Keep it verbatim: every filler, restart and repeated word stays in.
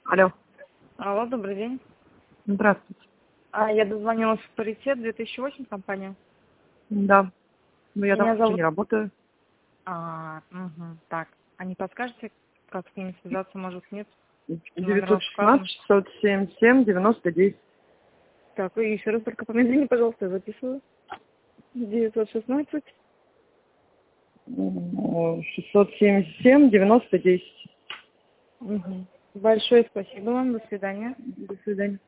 Алло. Алло, добрый день. Здравствуйте. А, я дозвонилась в паритет две тысячи восемь компания. Да. Ну, я там Меня вообще зовут... не работаю. А, угу. Так, а не подскажете, как с ними связаться, может, нет? Номер у девятьсот вас указан? шестнадцать шестьсот семьдесят семь девяносто десять. Так, и еще раз только помедленнее, пожалуйста, я записываю. девятьсот шестнадцать. шестьсот семьдесят семь девяносто десять. Угу. Большое спасибо вам, до свидания. До свидания.